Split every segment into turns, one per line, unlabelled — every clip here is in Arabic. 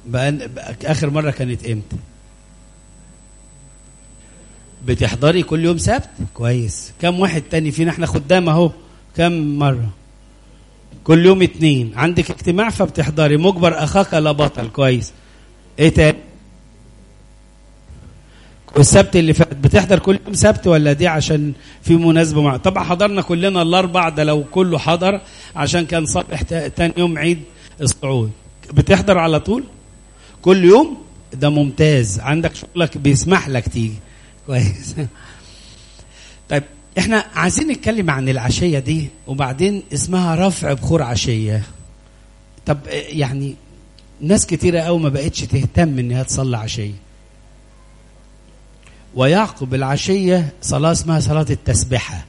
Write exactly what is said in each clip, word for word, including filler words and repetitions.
بقى, بقى اخر مره كانت امتى؟ بتحضري كل يوم سبت؟ كويس. كم واحد تاني فينا احنا خدام اهو؟ كم مره؟ كل يوم اتنين. عندك اجتماع فبتحضري. مجبر اخاك لا بطل. كويس. ايه تاني؟ والسبت اللي فات بتحضر كل يوم سبت ولا دي عشان في مناسبه مع؟ طبعا حضرنا كلنا الاربع ده لو كله حضر عشان كان صبح تاني يوم عيد الصعود. بتحضر على طول كل يوم؟ ده ممتاز. عندك شغلك بيسمح لك تيجي. كويس. طيب احنا عايزين نتكلم عن العشيه دي وبعدين اسمها رفع بخور عشيه. طب يعني ناس كتيره قوي ما بقتش تهتم انها تصلي عشيه، ويعقب العشيه صلاه اسمها صلاه التسبحه.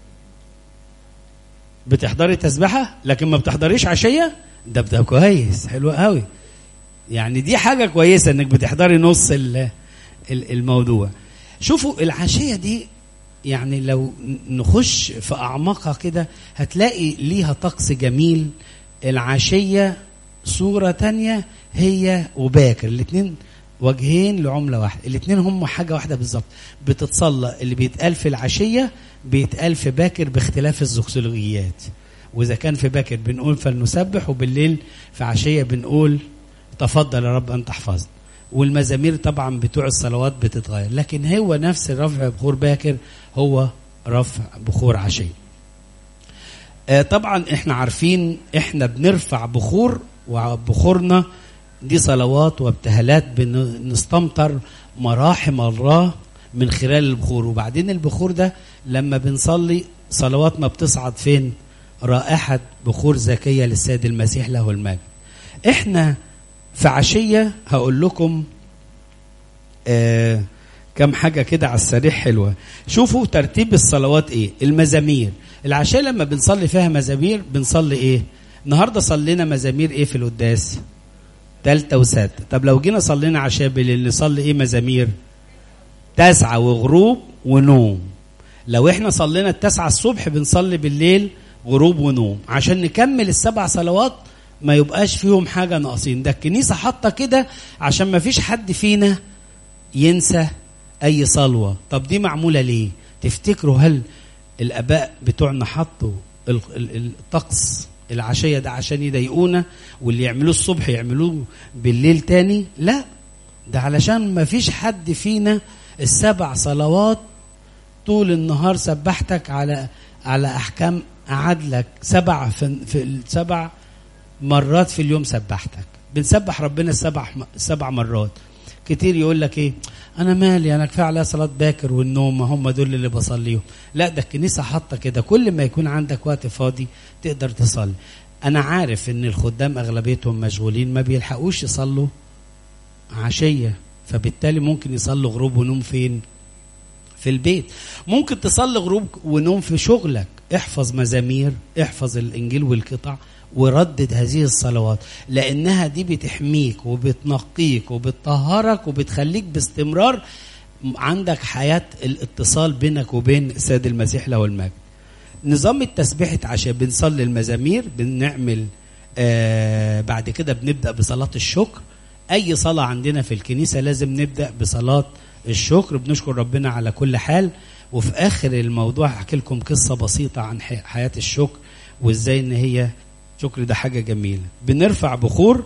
بتحضري تسبحه لكن ما بتحضريش عشيه؟ ده ده كويس، حلو قوي. يعني دي حاجه كويسه انك بتحضري نص الموضوع. شوفوا العشيه دي يعني لو نخش في اعماقها كده هتلاقي ليها طقس جميل. العشيه صوره تانية هي وباكر، الاثنين وجهين لعمله واحده، الاثنين هم حاجه واحده بالظبط. بتتصلى اللي بيتقال في العشيه بيتقال في باكر باختلاف الزوكسولوجيات. واذا كان في باكر بنقول فلنسبح، وبالليل في عشيه بنقول تفضل يا رب ان تحفظنا. والمزامير طبعا بتوع الصلوات بتتغير، لكن هو نفس رفع بخور باكر هو رفع بخور عشيه. آه طبعا احنا عارفين احنا بنرفع بخور، وبخورنا دي صلوات وابتهالات بنستمطر مراحم الله من خلال البخور. وبعدين البخور ده لما بنصلي صلوات ما بتصعد فين؟ رائحة بخور زكية للسيد المسيح له المجد. احنا في عشية هقول لكم آه كم حاجة كده على السريع حلوة. شوفوا ترتيب الصلوات ايه. المزامير العشية لما بنصلي فيها مزامير بنصلي ايه؟ النهاردة صلينا مزامير ايه في القداس؟ تالتة وسادسة. طب لو جينا صلينا عشاء بالليل نصلي ايه مزامير؟ تسعة وغروب ونوم. لو احنا صلينا التسعة الصبح بنصلي بالليل غروب ونوم عشان نكمل السبع صلوات ما يبقاش فيهم حاجة ناقصين. ده الكنيسة حاطة كده عشان ما فيش حد فينا ينسى اي صلوة. طب دي معمولة ليه؟ تفتكروا هل الاباء بتوعنا حطوا الطقس العشية ده عشان يضايقونا واللي يعملوه الصبح يعملوه بالليل تاني؟ لا، ده علشان ما فيش حد فينا السبع صلوات طول النهار سبحتك على على احكام عدلك سبع في, في السبع مرات في اليوم سبحتك. بنسبح ربنا السبع سبع مرات. كتير يقول لك ايه انا مالي انا كفايه عليا صلاه باكر والنوم هم دول اللي بصليهم. لا، ده الكنيسه حاطه كده كل ما يكون عندك وقت فاضي تقدر تصلي. انا عارف ان الخدام اغلبيتهم مشغولين ما بيلحقوش يصلوا عشيه، فبالتالي ممكن يصلوا غروب ونوم فين؟ في البيت. ممكن تصلي غروب ونوم في شغلك. احفظ مزامير، احفظ الانجيل والقطع وردد هذه الصلوات، لانها دي بتحميك وبتنقيك وبتطهرك وبتخليك باستمرار عندك حياة الاتصال بينك وبين السيد المسيح له المجد. نظام التسبيحة عشان بنصلي المزامير بنعمل آه بعد كده بنبدأ بصلاة الشكر. اي صلاة عندنا في الكنيسة لازم نبدأ بصلاة الشكر، بنشكر ربنا على كل حال. وفي اخر الموضوع هحكي لكم قصة بسيطة عن حياة الشكر وازاي ان هي الشكر ده حاجة جميلة. بنرفع بخور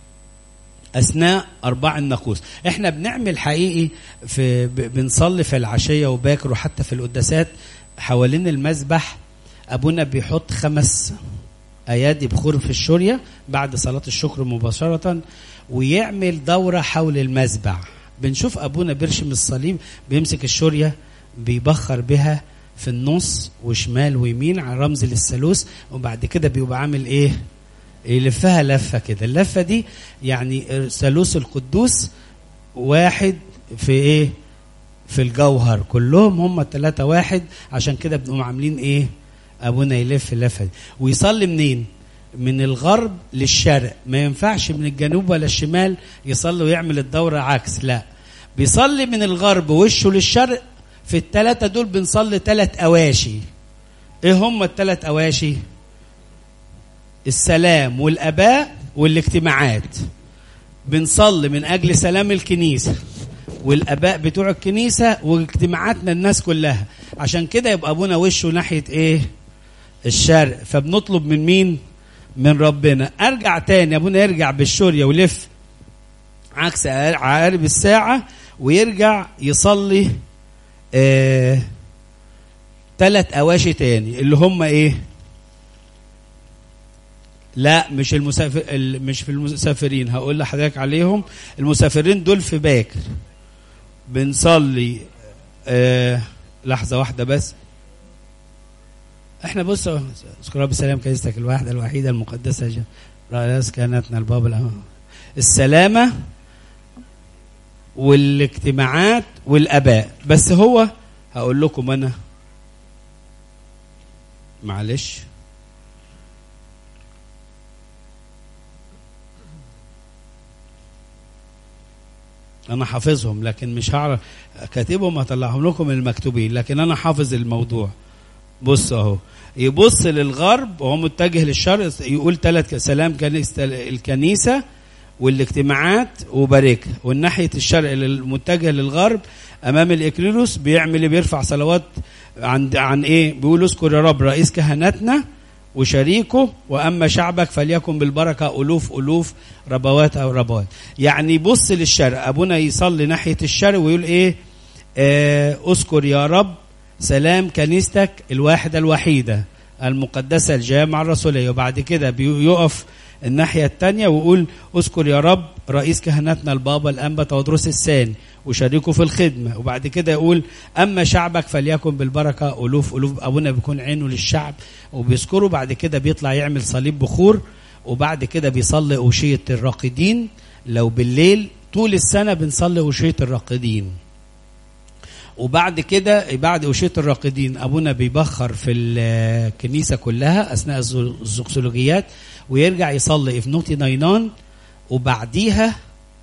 أثناء أرباع الناقوس. احنا بنعمل حقيقي في بنصلي في العشية وباكر وحتى في القداسات حوالين المذبح. أبونا بيحط خمس أيادي بخور في الشورية بعد صلاة الشكر مباشرة ويعمل دورة حول المذبح. بنشوف أبونا بيرشم الصليب بيمسك الشورية بيبخر بها في النص وشمال ويمين على رمز للثالوث، وبعد كده بيبقى عامل ايه؟ يلفها لفه كده. اللفه دي يعني ثالوث القدوس واحد في ايه؟ في الجوهر كلهم هم الثلاثه واحد. عشان كده بنقوم عاملين ايه؟ ابونا يلف اللفه دي ويصلي منين؟ من الغرب للشرق. ما ينفعش من الجنوب ولا الشمال يصلي ويعمل الدوره عكس، لا، بيصلي من الغرب وشه للشرق. في الثلاثة دول بنصلي ثلاث أواشي. ايه هم الثلاث أواشي؟ السلام والأباء والاجتماعات. بنصلي من اجل سلام الكنيسه والاباء بتوع الكنيسه واجتماعاتنا الناس كلها. عشان كده يبقى ابونا وشه ناحيه ايه؟ الشرق. فبنطلب من مين؟ من ربنا. ارجع تاني ابونا يرجع بالشوريه ويلف عكس عقارب الساعه ويرجع يصلي آه ثلاث اواشي تاني اللي هم ايه؟ لا مش المسافر، مش في المسافرين، هقول لحضرتك عليهم. المسافرين دول في باكر بنصلي آه لحظه واحده بس. احنا بصوا اذكر رب السلام كنيستك الواحده الوحيده المقدسه رأس كانتنا الباب الأمام. السلامه والاجتماعات والاباء. بس هو هقول لكم انا معلش انا حافظهم لكن مش هعرف كاتبهم هطلعهم لكم المكتوبين، لكن انا حافظ الموضوع. بص اهو، يبص للغرب وهو متجه للشرق يقول ثلاث سلام كنيسة الكنيسة والاجتماعات وباركها، والناحية الشرق المتجه للغرب امام الاكليروس بيعمل بيرفع صلوات عن عن ايه؟ بيقول اذكر يا رب رئيس كهنتنا وشريكه، واما شعبك فليكن بالبركه الوف الوف ربوات او ربوات. يعني يبص للشرق، ابونا يصلي ناحيه الشرق ويقول ايه؟ آه اذكر يا رب سلام كنيستك الواحده الوحيده المقدسه الجامعه الرسوليه. وبعد كده بيقف الناحيه الثانيه ويقول اذكر يا رب رئيس كهنتنا البابا الانبا تودروس الثاني وشاركوا في الخدمه. وبعد كده يقول اما شعبك فليكن بالبركه الوف الوف. ابونا بيكون عينه للشعب وبيذكره. بعد كده بيطلع يعمل صليب بخور، وبعد كده بيصلي اوشيه الراقدين. لو بالليل طول السنه بنصلي اوشيه الراقدين. وبعد كده بعد اوشيه الراقدين ابونا بيبخر في الكنيسه كلها اثناء الزوكسولوجيات، ويرجع يصلي افنوتي ناينان. وبعديها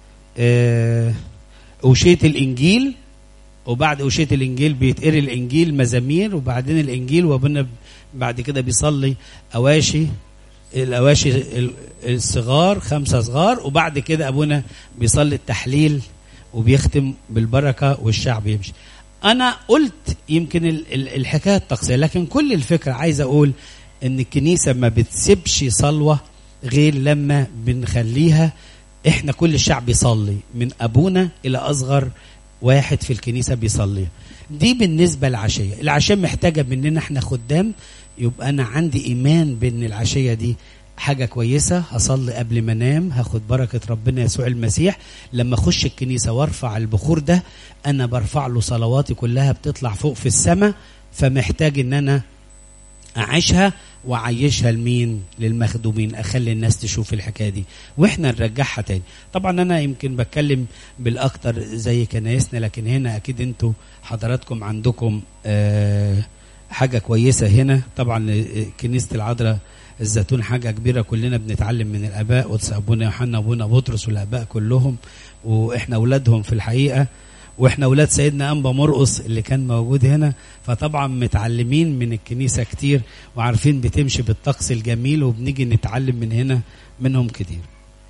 آه أوشية الإنجيل، وبعد أوشية الإنجيل بيتقري الإنجيل مزامير، وبعدين الإنجيل. وابونا بعد كده بيصلي أواشي الأواشي الصغار خمسة صغار. وبعد كده أبونا بيصلي التحليل وبيختم بالبركة والشعب يمشي. أنا قلت يمكن الحكاية الطقسية، لكن كل الفكرة عايز أقول إن الكنيسة ما بتسيبش صلوة غير لما بنخليها احنا كل الشعب بيصلي من ابونا الى اصغر واحد في الكنيسه بيصلي. دي بالنسبه للعشيه. العشيه محتاجه مننا احنا خدام، يبقى انا عندي ايمان بان العشيه دي حاجه كويسه. هصلي قبل ما انام، هاخد بركه ربنا يسوع المسيح. لما اخش الكنيسه وارفع البخور ده انا برفع له صلواتي كلها بتطلع فوق في السماء. فمحتاج ان انا اعيشها وعيشها لمين؟ للمخدومين. اخلي الناس تشوف الحكايه دي واحنا نرجعها تاني. طبعا انا يمكن بتكلم بالاكتر زي كنايسنا، لكن هنا اكيد انتوا حضراتكم عندكم آه حاجه كويسه هنا. طبعا كنيسه العذراء الزيتون حاجه كبيره، كلنا بنتعلم من الاباء، قدس ابونا يوحنا وابونا بطرس والاباء كلهم، واحنا اولادهم في الحقيقه، واحنا اولاد سيدنا انبا مرقس اللي كان موجود هنا. فطبعا متعلمين من الكنيسه كتير وعارفين بتمشي بالطقس الجميل، وبنيجي نتعلم من هنا منهم كتير.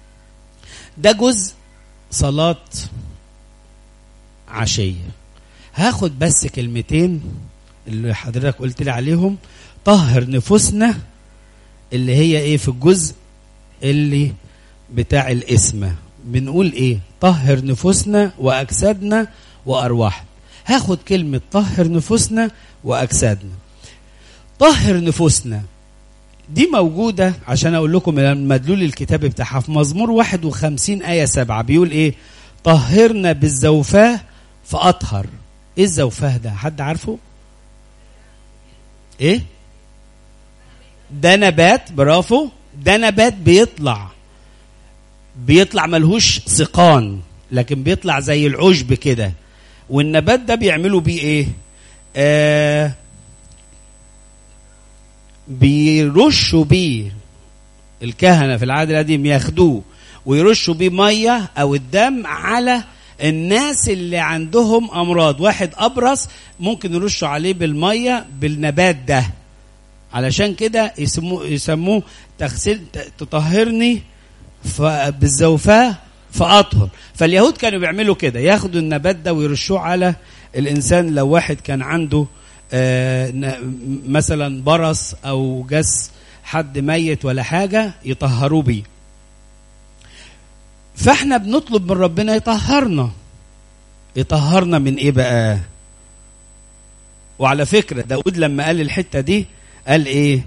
ده جزء صلاه عشيه. هاخد بس كلمتين اللي حضرتك قلت لي عليهم. طهر نفوسنا اللي هي ايه في الجزء اللي بتاع الاسم. بنقول ايه؟ طهر نفوسنا واجسادنا وارواحنا. هاخد كلمه طهر نفوسنا واجسادنا. طهر نفوسنا دي موجوده عشان اقول لكم مدلول الكتاب بتاعها في مزمور واحد وخمسين آية سبعة بيقول ايه؟ طهرنا بالزوفاه فاطهر. ايه الزوفاه ده؟ حد عارفه؟ ايه ده؟ نبات. برافو. ده نبات بيطلع بيطلع ملهوش سقان، لكن بيطلع زي العشب كده. والنبات ده بيعملوا بيه ايه؟ آه بيرشوا بيه الكهنة في العهد القديم، ياخدوه ويرشوا بيه مية او الدم على الناس اللي عندهم امراض. واحد ابرص ممكن يرشوا عليه بالمية بالنبات ده. علشان كده يسموه يسموه تغسل تطهرني بالزوفاه فأطهر. فاليهود كانوا بيعملوا كده، ياخدوا النبات ده ويرشوه على الإنسان لو واحد كان عنده آه مثلا برص أو جس حد ميت ولا حاجة يطهروه بيه. فاحنا بنطلب من ربنا يطهرنا. يطهرنا من ايه بقى؟ وعلى فكرة داود لما قال الحتة دي قال ايه؟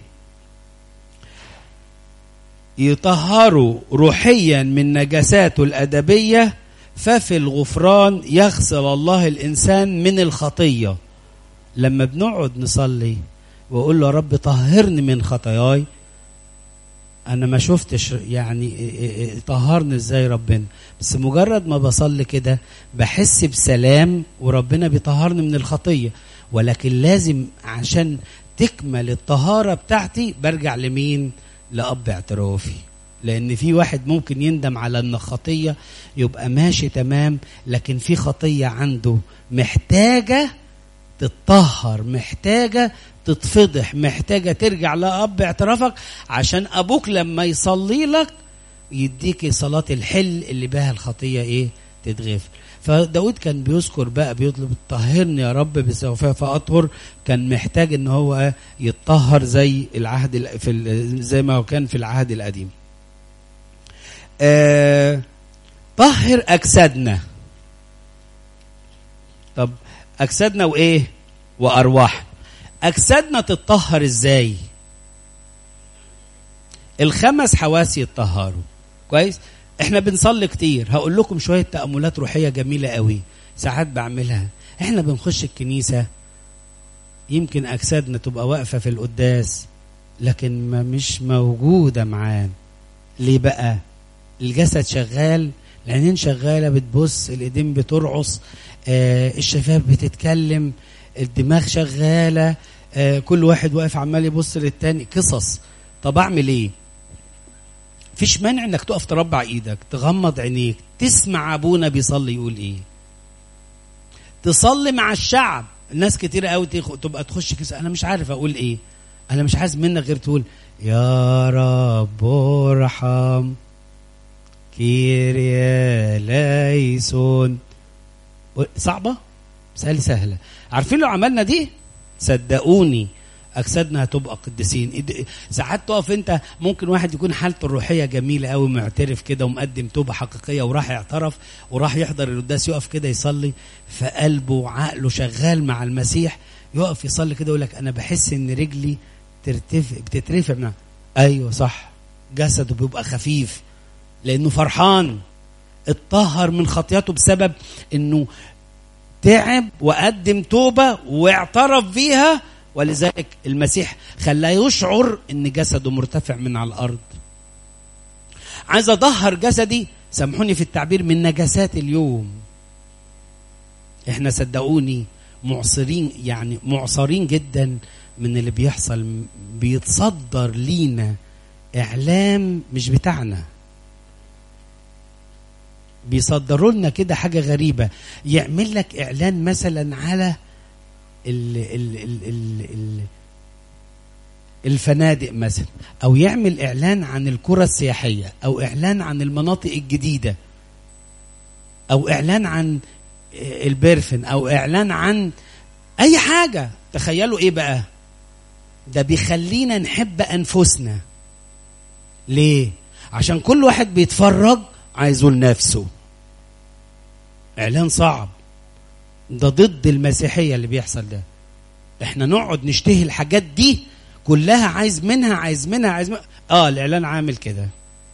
يطهروا روحيا من نجاساته الأدبية، ففي الغفران يغسل الله الإنسان من الخطية. لما بنقعد نصلي وأقول له يا رب طهرني من خطاياي، أنا ما شفتش يعني طهرني إزاي ربنا، بس مجرد ما بصلي كده بحس بسلام وربنا بيطهرني من الخطية. ولكن لازم عشان تكمل الطهارة بتاعتي برجع لمين؟ لأب اعترافي. لأن في واحد ممكن يندم على أن خطية يبقى ماشي تمام، لكن في خطية عنده محتاجة تتطهر، محتاجة تتفضح، محتاجة ترجع لأب اعترافك عشان أبوك لما يصلي لك يديك صلاة الحل اللي بها الخطية إيه؟ تتغفر. فداود كان بيذكر بقى بيطلب طهرني يا رب بسوفها فأطهر. كان محتاج ان هو يتطهر زي العهد في زي ما كان في العهد القديم. آه طهر أجسادنا. طب أجسادنا وإيه؟ وأرواح. أجسادنا تتطهر إزاي؟ الخمس حواس يتطهروا كويس. احنا بنصلي كتير، هقول لكم شوية تأملات روحية جميلة قوي ساعات بعملها. احنا بنخش الكنيسة يمكن أجسادنا تبقى واقفة في القداس لكن ما مش موجودة معانا. ليه بقى؟ الجسد شغال، العينين شغالة بتبص، الإيدين بترعص، آه الشفاف بتتكلم، الدماغ شغالة، آه كل واحد واقف عمال يبص للتاني، قصص. طب أعمل إيه؟ فيش مانع انك تقف تربع ايدك، تغمض عينيك، تسمع ابونا بيصلي يقول ايه، تصلي مع الشعب. الناس كتير قوي تبقى تخش كده انا مش عارف اقول ايه، انا مش عايز منك غير تقول يا رب ارحم كيريا ليسون. صعبة؟ سهل سهلة. عارفين لو عملنا دي صدقوني أجسادنا هتبقى قديسين. ساعات تقف انت، ممكن واحد يكون حالته الروحية جميلة قوي، معترف كده ومقدم توبة حقيقية وراح يعترف وراح يحضر القداس، يقف كده يصلي فقلبه وعقله شغال مع المسيح، يقف يصلي كده يقول لك أنا بحس إن رجلي ترتفع بتترفع منها. أيوة صح، جسده بيبقى خفيف لأنه فرحان، اتطهر من خطياته بسبب إنه تعب وقدم توبة واعترف بيها، ولذلك المسيح خلاه يشعر ان جسده مرتفع من على الارض. عايز اطهر جسدي، سامحوني في التعبير، من نجاسات اليوم. احنا صدقوني معصرين، يعني معصرين جدا من اللي بيحصل. بيتصدر لينا اعلام مش بتاعنا، بيصدروا لنا كده حاجة غريبة. يعمل لك اعلان مثلا على ال ال ال ال ال الفنادق مثلا، او يعمل اعلان عن القرى السياحية، او اعلان عن المناطق الجديدة، او اعلان عن البرفن، او اعلان عن اي حاجة. تخيلوا ايه بقى؟ ده بيخلينا نحب انفسنا. ليه؟ عشان كل واحد بيتفرج عايزه لنفسه. اعلان صعب، ده ضد المسيحية اللي بيحصل ده. احنا نقعد نشتهي الحاجات دي كلها، عايز منها عايز منها عايز منها. اه الاعلان عامل كده.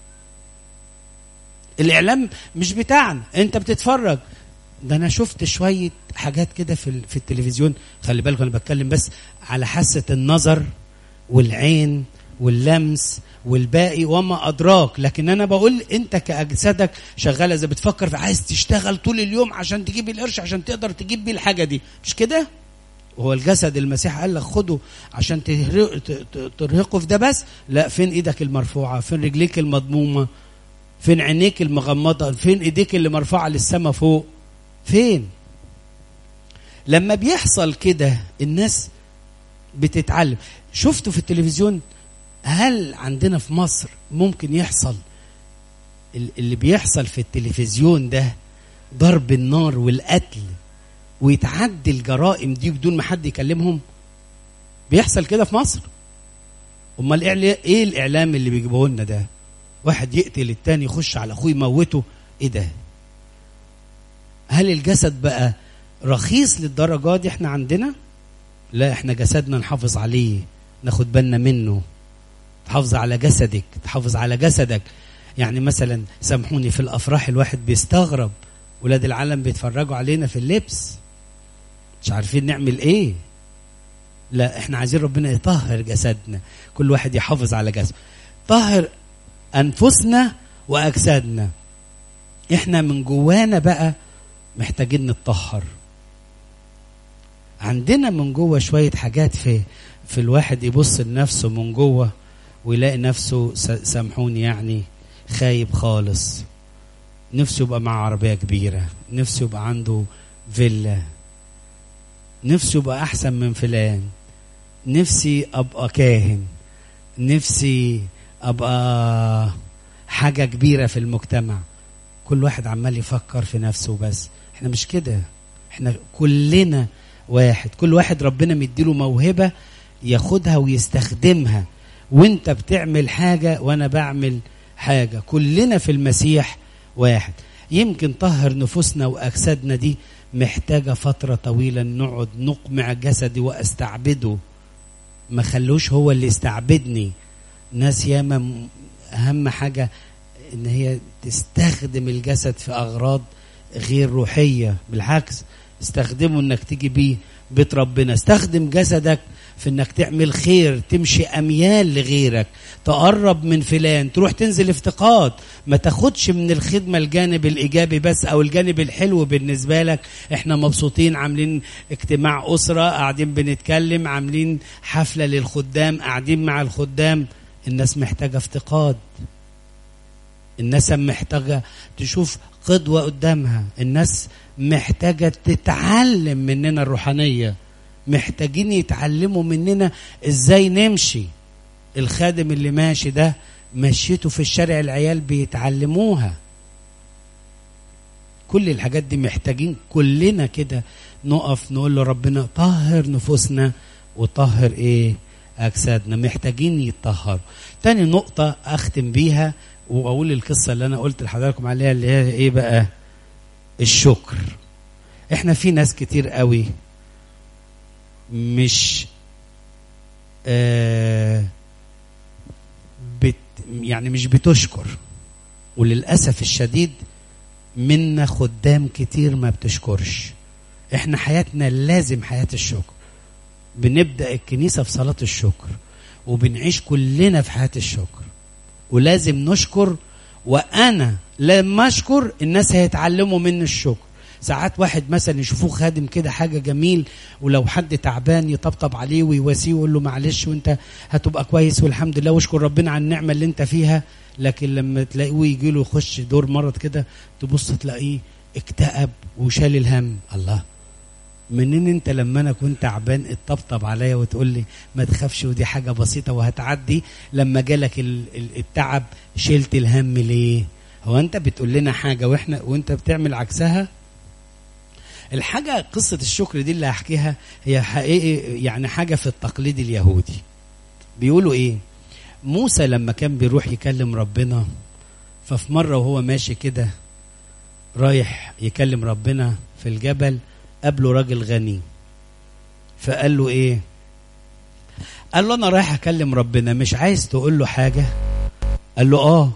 الاعلان مش بتاعنا، انت بتتفرج. ده انا شفت شوية حاجات كده في في التلفزيون، خلي بالكم انا بتكلم بس على حاسة النظر والعين واللمس والباقي وما أدراك، لكن أنا بقول أنت كأجسادك شغالة إذا بتفكر في عايز تشتغل طول اليوم عشان تجيب القرش عشان تقدر تجيب بيه الحاجة دي، مش كده؟ وهو الجسد المسيح قال لك خده عشان ترهقه في ده بس؟ لا، فين إيدك المرفوعة؟ فين رجليك المضمومة؟ فين عينيك المغمضة؟ فين إيديك اللي مرفوعة للسما فوق؟ فين؟ لما بيحصل كده الناس بتتعلم. شفتوا في التلفزيون، هل عندنا في مصر ممكن يحصل اللي بيحصل في التلفزيون ده، ضرب النار والقتل، ويتعدي الجرائم دي بدون ما حد يكلمهم، بيحصل كده في مصر. امال ايه الاعلام اللي بيجيبوه لنا ده؟ واحد يقتل التاني، يخش على اخوه يموته، ايه ده؟ هل الجسد بقى رخيص للدرجه دي احنا عندنا؟ لا، احنا جسدنا نحافظ عليه، ناخد بالنا منه. تحافظ على جسدك، تحافظ على جسدك. يعني مثلا سامحوني، في الافراح الواحد بيستغرب، ولاد العالم بيتفرجوا علينا في اللبس، مش عارفين نعمل ايه. لا، احنا عايزين ربنا يطهر جسدنا، كل واحد يحافظ على جسده، طهر انفسنا واجسادنا. احنا من جوانا بقى محتاجين نتطهر. عندنا من جوه شوية حاجات في في الواحد يبص لنفسه من جوه ويلاقي نفسه، سامحوني يعني، خايب خالص. نفسه يبقى مع عربية كبيرة، نفسه يبقى عنده فيلا، نفسه يبقى أحسن من فلان، نفسي أبقى كاهن، نفسي أبقى حاجة كبيرة في المجتمع. كل واحد عمال يفكر في نفسه بس. احنا مش كده، احنا كلنا واحد. كل واحد ربنا مديله موهبة ياخدها ويستخدمها. وانت بتعمل حاجة وانا بعمل حاجة، كلنا في المسيح واحد. يمكن طهر نفوسنا واجسادنا دي محتاجة فترة طويلة، نقعد نقمع جسدي واستعبده، ما خلوش هو اللي يستعبدني. ناس ياما اهم حاجة ان هي تستخدم الجسد في اغراض غير روحية، بالعكس استخدمه انك تيجي بيه بيت ربنا. استخدم جسدك في انك تعمل خير، تمشي اميال لغيرك، تقرب من فلان، تروح تنزل افتقاد. ما تاخدش من الخدمة الجانب الايجابي بس او الجانب الحلو بالنسبة لك. احنا مبسوطين، عاملين اجتماع اسرة، قاعدين بنتكلم، عاملين حفلة للخدام، قاعدين مع الخدام. الناس محتاجة افتقاد، الناس محتاجة تشوف قدوة قدامها، الناس محتاجة تتعلم مننا الروحانية، محتاجين يتعلموا مننا ازاي نمشي. الخادم اللي ماشي ده مشيته في الشارع العيال بيتعلموها. كل الحاجات دي محتاجين كلنا كده نقف نقول له ربنا طهر نفوسنا وطهر ايه اجسادنا، محتاجين يتطهروا. تاني نقطة اختم بيها واقول القصة اللي انا قلت لحضراتكم عليها، اللي هي ايه بقى؟ الشكر. احنا في ناس كتير قوي مش آه بت يعني مش بتشكر، وللأسف الشديد منا خدام كتير ما بتشكرش. احنا حياتنا لازم حياة الشكر. بنبدأ الكنيسة في صلاة الشكر، وبنعيش كلنا في حياة الشكر، ولازم نشكر. وأنا لما أشكر الناس هيتعلموا من الشكر. ساعات واحد مثلا يشوفوه خادم كده حاجة جميل، ولو حد تعبان يطبطب عليه ويواسيه ويقول له معلش وانت هتبقى كويس والحمد لله واشكر ربنا على النعمة اللي انت فيها. لكن لما تلاقيه يجي له يخش دور مرض كده، تبص تلاقيه اكتئب وشال الهم. الله، منين انت لما انا كنت تعبان اتطبطب عليا وتقول لي ما تخافش ودي حاجة بسيطة وهتعدي، لما جالك التعب شلت الهم ليه؟ هو انت بتقول لنا حاجة واحنا وانت بتعمل عكسها؟ الحاجة قصة الشكر دي اللي هحكيها هي حقيقي يعني حاجة في التقليد اليهودي. بيقولوا ايه؟ موسى لما كان بيروح يكلم ربنا، ففي مرة وهو ماشي كده رايح يكلم ربنا في الجبل، قابله راجل غني، فقال له ايه؟ قال له انا رايح اكلم ربنا، مش عايز تقول له حاجة؟ قال له اه،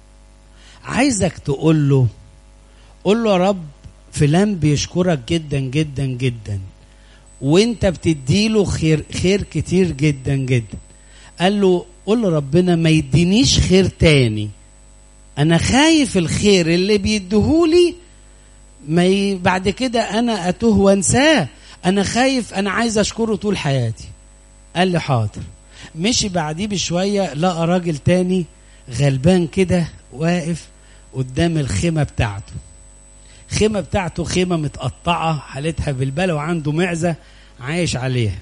عايزك تقول له قول له يا رب فلان بيشكرك جدا جدا جدا، وانت بتديله خير خير كتير جدا جدا. قال له قول له ربنا ما يدينيش خير تاني، انا خايف الخير اللي بيديهولي ما ي... بعد كده انا اتوه وانساه، انا خايف، انا عايز اشكره طول حياتي. قال لي حاضر. مشي بعديه بشوية لقى راجل تاني غلبان كده واقف قدام الخيمة بتاعته. خيمة بتاعته خيمة متقطعة حالتها بالبلة، وعنده معزة عايش عليها.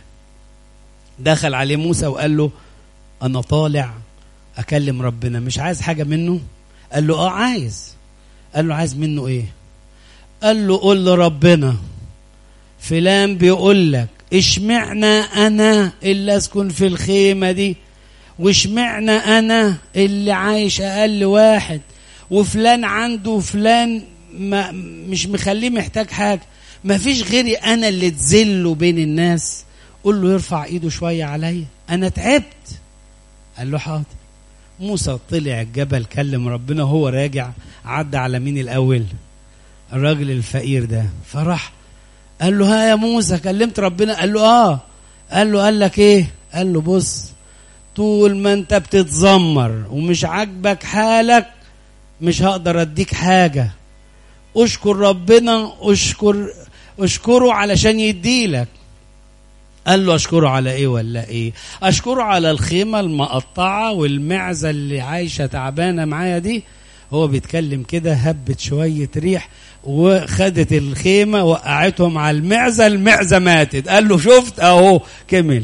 دخل عليه موسى وقال له أنا طالع أكلم ربنا، مش عايز حاجة منه. قال له اه عايز. قال له عايز منه ايه؟ قال له قول لربنا فلان بيقول لك اشمعنى انا اللي اسكن في الخيمة دي، واشمعنى انا اللي عايش اقل واحد، وفلان عنده فلان ما مش مخليه محتاج حاجة، ما فيش غيري انا اللي تذله بين الناس. قول له يرفع ايده شوية عليا، انا تعبت. قال له حاضر. موسى طلع الجبل كلم ربنا، هو راجع عدى على مين الاول؟ الراجل الفقير ده. فرح قال له ها يا موسى كلمت ربنا؟ قال له اه. قال له قال لك ايه؟ قال له بص، طول ما انت بتتذمر ومش عاجبك حالك مش هقدر اديك حاجة. اشكر ربنا، اشكر اشكره علشان يديلك. قال له اشكره على ايه ولا ايه؟ اشكره على الخيمة المقطعة والمعزة اللي عايشة تعبانة معايا دي. هو بيتكلم كده، هبت شوية ريح وخدت الخيمة وقعتهم على المعزة، المعزة ماتت. قال له شفت اهو كمل.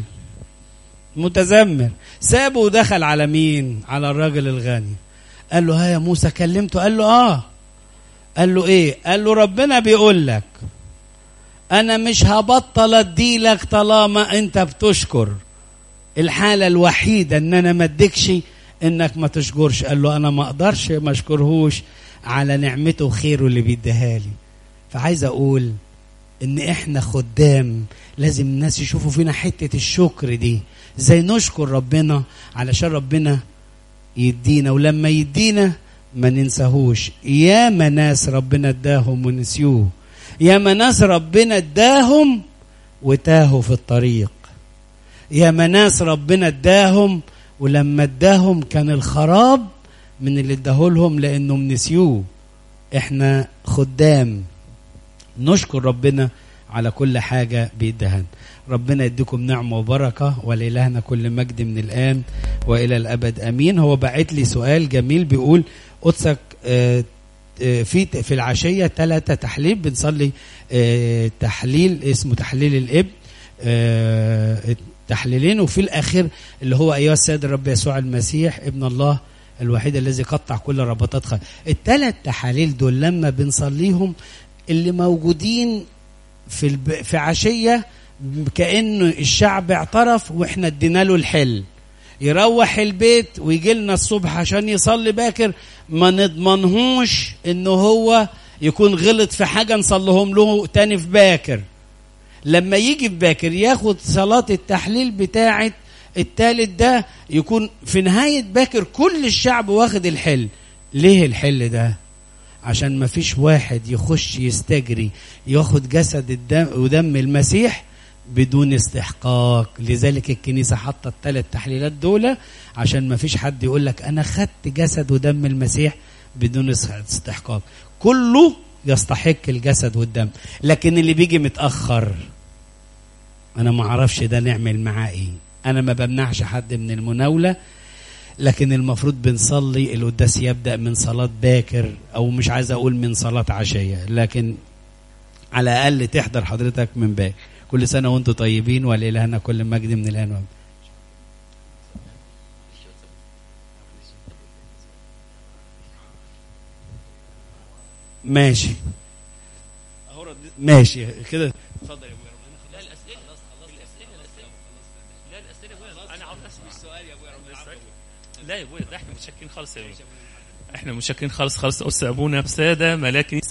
متذمر. سابه ودخل على مين؟ على الراجل الغني. قال له ها يا موسى كلمته؟ قال له اه. قال له ايه؟ قال له ربنا بيقول لك انا مش هبطل اديلك طالما انت بتشكر. الحالة الوحيدة ان انا ما اديكش انك ما تشكرش. قال له انا ما اقدرش ما اشكرهوش على نعمته وخيره اللي بيديها لي. فعايز اقول ان احنا خدام لازم الناس يشوفوا فينا حتة الشكر دي، زي نشكر ربنا علشان ربنا يدينا، ولما يدينا ما ننساهوش. يا ناس ربنا اداهم ونسيوه، يا ناس ربنا اداهم وتاهوا في الطريق، يا ناس ربنا اداهم ولما اداهم كان الخراب من اللي اداهولهم لانهم نسيوه. احنا خدام نشكر ربنا على كل حاجة بيدهن. ربنا يديكم نعمة وبركة، ولإلهنا كل مجد من الآن وإلى الأبد أمين. هو بعت لي سؤال جميل بيقول قدسك في في العشية ثلاثة تحليل بنصلي، تحليل اسمه تحليل الإب، تحليلين، وفي الآخر اللي هو أيها السيد الرب يسوع المسيح ابن الله الوحيد الذي قطع كل رباطات خير. الثلاث تحاليل دول لما بنصليهم اللي موجودين في الب... في عشية كأنه الشعب اعترف واحنا ادينا له الحل، يروح البيت ويجي لنا الصبح عشان يصلي باكر ما نضمنهوش انه هو يكون غلط في حاجة نصليهم له تاني في باكر. لما يجي في باكر ياخد صلاة التحليل بتاعة التالت ده يكون في نهاية باكر كل الشعب واخد الحل. ليه الحل ده؟ عشان ما فيش واحد يخش يستجري ياخد جسد الدم ودم المسيح بدون استحقاق. لذلك الكنيسة حطت الثلاث تحليلات دول عشان ما فيش حد يقول لك أنا خدت جسد ودم المسيح بدون استحقاق. كله يستحق الجسد والدم، لكن اللي بيجي متأخر أنا ما أعرفش ده نعمل معاه إيه. أنا ما بمنعش حد من المناولة، لكن المفروض بنصلي القداس يبدأ من صلاة باكر، أو مش عايز أقول من صلاة عشية، لكن على الأقل تحضر حضرتك من باكر. كل سنة وانتم طيبين، ولإلهنا كل مجد من الآن وابد. ماشي ماشي كده. اتفضل يا ابويا.
لا الأسئلة خلاص، الأسئلة الأسئلة لا الأسئلة يا ابويا. أنا عاوز أسمع السؤال يا ابويا. لا يا ابويا، ده احنا متشكرين خالص يا ابويا، احنا متشكرين خالص خالص. أس أبونا بسادة ملاك